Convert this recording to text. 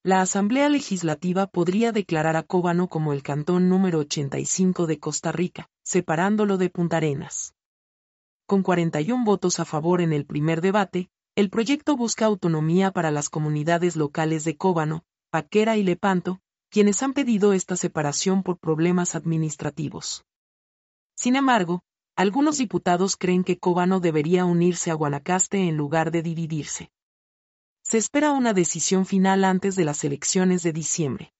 La Asamblea Legislativa podría declarar a Cóbano como el cantón número 85 de Costa Rica, separándolo de Punta Arenas. Con 41 votos a favor en el primer debate, el proyecto busca autonomía para las comunidades locales de Cóbano, Paquera y Lepanto, quienes han pedido esta separación por problemas administrativos. Sin embargo, algunos diputados creen que Cóbano debería unirse a Guanacaste en lugar de dividirse. Se espera una decisión final antes de las elecciones de diciembre.